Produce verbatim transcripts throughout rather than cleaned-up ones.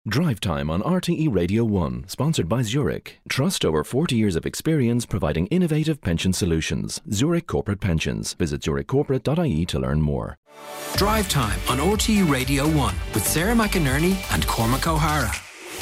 Drive Time on R T E Radio one, sponsored by Zurich. Trust over forty years of experience providing innovative pension solutions. Zurich Corporate Pensions. Visit zurich corporate dot I E to learn more. Drive Time on R T E Radio one with Sarah McInerney and Cormac O'Hara.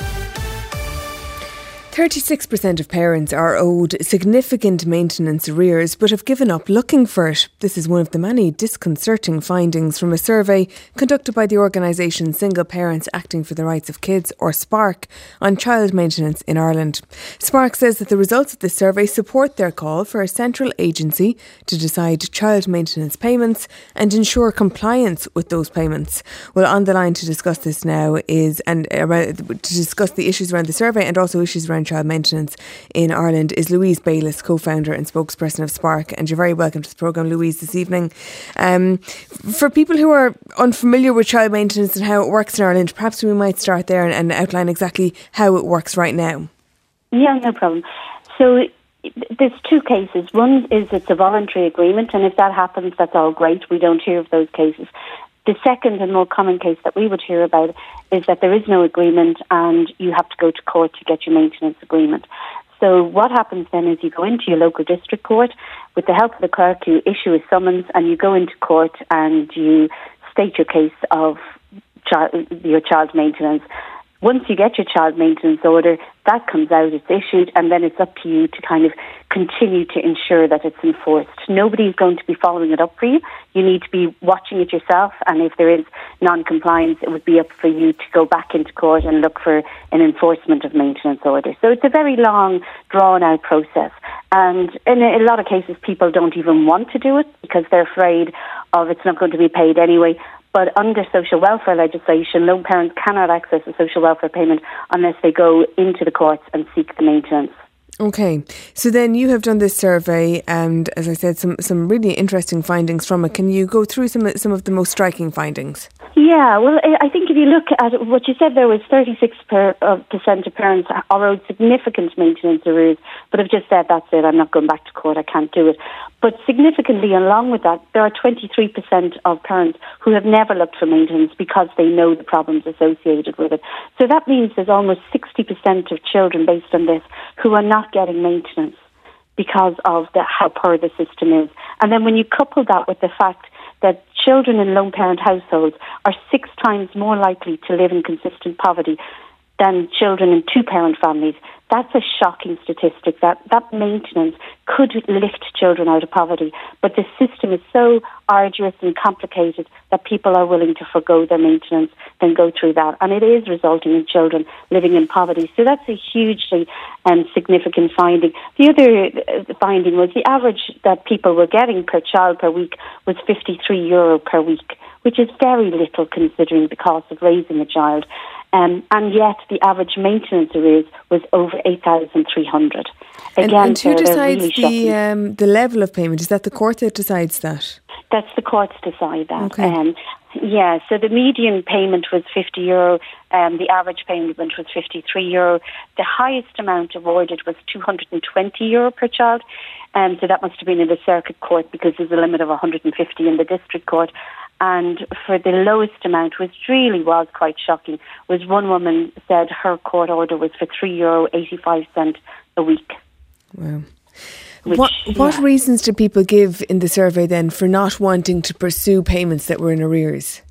thirty-six percent of parents are owed significant maintenance arrears but have given up looking for it. This is one of the many disconcerting findings from a survey conducted by the organisation Single Parents Acting for the Rights of Kids, or SPARC, on child maintenance in Ireland. SPARC says that the results of this survey support their call for a central agency to decide child maintenance payments and ensure compliance with those payments. Well, on the line to discuss this now is, and uh, to discuss the issues around the survey and also issues around child maintenance in Ireland, is Louise Bayliss, co-founder and spokesperson of SPARC. And you're very welcome to the programme, Louise, this evening. Um, for people who are unfamiliar with child maintenance and how it works in Ireland, perhaps we might start there and, and outline exactly how it works right now. Yeah, no problem. So there's two cases. One is it's a voluntary agreement, and if that happens, that's all great. We don't hear of those cases. The second and more common case that we would hear about is that there is no agreement and you have to go to court to get your maintenance agreement. So what happens then is you go into your local district court. With the help of the clerk, you issue a summons and you go into court and you state your case of child, your child maintenance. Once you get your child maintenance order, that comes out, it's issued, and then it's up to you to kind of continue to ensure that it's enforced. Nobody's going to be following it up for you. You need to be watching it yourself, and if there is non-compliance, it would be up for you to go back into court and look for an enforcement of maintenance order. So it's a very long, drawn-out process. And in a lot of cases, people don't even want to do it because they're afraid of it's not going to be paid anyway. But under social welfare legislation, lone parents cannot access a social welfare payment unless they go into the courts and seek the maintenance. Okay, so then you have done this survey and, as I said, some, some really interesting findings from it. Can you go through some, some of the most striking findings? Yeah, well, I think if you look at what you said, there was thirty-six percent of parents are owed significant maintenance arrears, but have just said, that's it, I'm not going back to court, I can't do it. But significantly, along with that, there are twenty-three percent of parents who have never looked for maintenance because they know the problems associated with it. So that means there's almost sixty percent of children, based on this, who are not getting maintenance because of the, how poor the system is. And then when you couple that with the fact that children in lone parent households are six times more likely to live in consistent poverty than children in two parent families, that's a shocking statistic. That that maintenance could lift children out of poverty, but the system is so arduous and complicated that people are willing to forgo their maintenance than go through that, and it is resulting in children living in poverty. So that's a hugely um, significant finding. The other uh, finding was the average that people were getting per child per week was fifty-three euro per week, which is very little considering the cost of raising a child. Um, and yet the average maintenance arrears was over eight thousand three hundred. Again, and, and who decides really the um, the level of payment? Is that the court that decides that? That's the courts decide that. Okay. Um, yeah, so the median payment was fifty euro, um, the average payment was fifty-three euro. The highest amount awarded was two hundred twenty euro per child. Um, so that must have been in the circuit court because there's a limit of one hundred fifty in the district court. And for the lowest amount, which really was quite shocking, was one woman said her court order was for three euro eighty-five a week. Wow. Which, what what yeah. reasons do people give in the survey then for not wanting to pursue payments that were in arrears?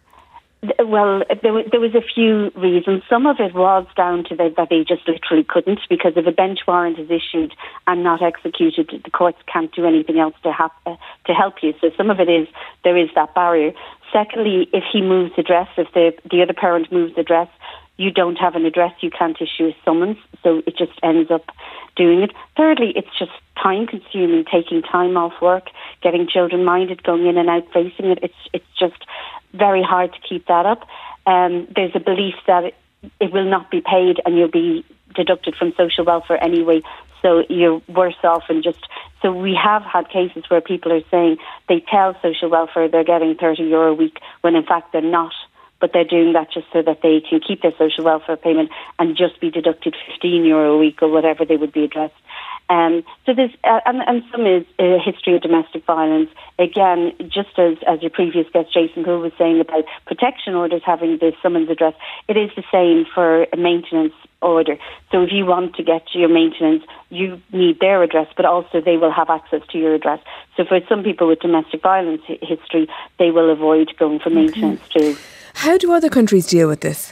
Well, there was, there was a few reasons. Some of it was down to the, that they just literally couldn't, because if a bench warrant is issued and not executed, the courts can't do anything else to, ha- uh, to help you. So some of it is there is that barrier. Secondly, if he moves address, if the, the other parent moves address, you don't have an address, you can't issue a summons, so it just ends up doing it. Thirdly, it's just time-consuming, taking time off work, getting children minded, going in and out, facing it. It's it's just very hard to keep that up. Um, there's a belief that it, it will not be paid and you'll be deducted from social welfare anyway, so you're worse off. And just so we have had cases where people are saying they tell social welfare they're getting thirty euro a week when in fact they're not, but they're doing that just so that they can keep their social welfare payment and just be deducted fifteen euro a week or whatever they would be addressed. Um, so there's, uh, and, and some is a history of domestic violence. Again, just as, as your previous guest, Jason Poole, was saying about protection orders having the summons address, it is the same for a maintenance order. So if you want to get to your maintenance, you need their address, but also they will have access to your address. So for some people with domestic violence hi- history, they will avoid going for maintenance okay. too. How do other countries deal with this?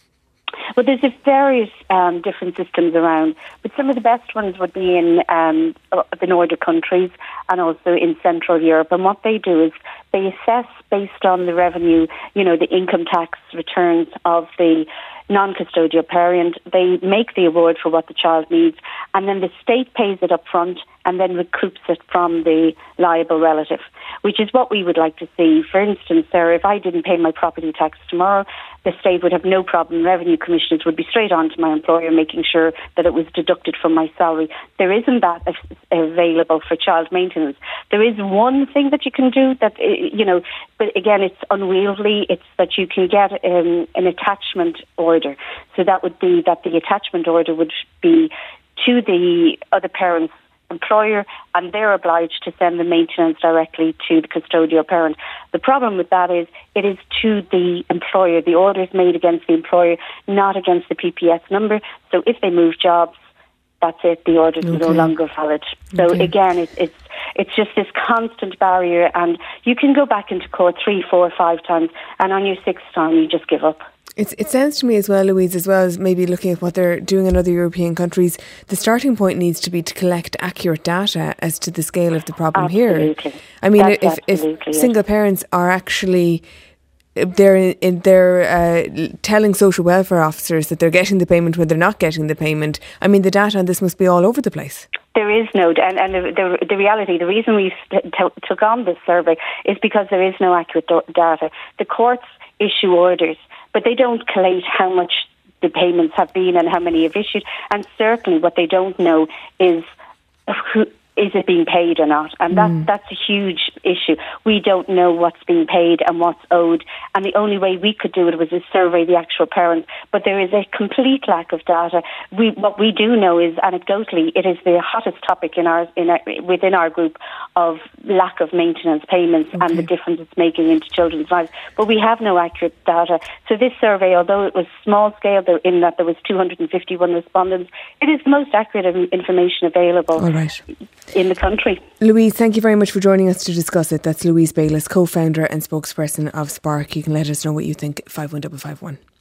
Well, there's various um, different systems around, but some of the best ones would be in um, the Nordic countries and also in Central Europe. And what they do is they assess based on the revenue, you know, the income tax returns of the non-custodial parent. They make the award for what the child needs, and then the state pays it up front and then recoups it from the liable relative, which is what we would like to see. For instance, Sarah, if I didn't pay my property tax tomorrow, the state would have no problem. Revenue commissioners would be straight on to my employer making sure that it was deducted from my salary. There isn't that available for child maintenance. There is one thing that you can do that, you know, but again, it's unwieldy. It's that you can get um, an attachment order. So that would be that the attachment order would be to the other parent's employer, and they're obliged to send the maintenance directly to the custodial parent. The problem with that is it is to the employer. The order is made against the employer, not against the P P S number. So if they move jobs, that's it. The order is okay. no longer valid. So okay. again, it, it's it's just this constant barrier, and you can go back into court three, four, five times, and on your sixth time, you just give up. It's, it sounds to me as well, Louise, as well as maybe looking at what they're doing in other European countries, the starting point needs to be to collect accurate data as to the scale of the problem absolutely. here. I mean, That's if, if yes. single parents are actually, they're, in, they're uh, telling social welfare officers that they're getting the payment when they're not getting the payment, I mean, the data on this must be all over the place. There is no, and, and the, the, the reality, the reason we t- t- took on this survey is because there is no accurate do- data. The courts issue orders, but they don't collate how much the payments have been and how many have issued. And certainly what they don't know is who, is it being paid or not? And that, mm. that's a huge issue. We don't know what's being paid and what's owed. And the only way we could do it was to survey the actual parents. But there is a complete lack of data. We, what we do know is, anecdotally, it is the hottest topic in our, in our, within our group of lack of maintenance payments okay. and the difference it's making into children's lives. But we have no accurate data. So this survey, although it was small scale, in that there was two hundred fifty-one respondents, it is the most accurate information available. All right. In the country. Louise, thank you very much for joining us to discuss it. That's Louise Bayliss, co-founder and spokesperson of Spark. You can let us know what you think. five one five five one.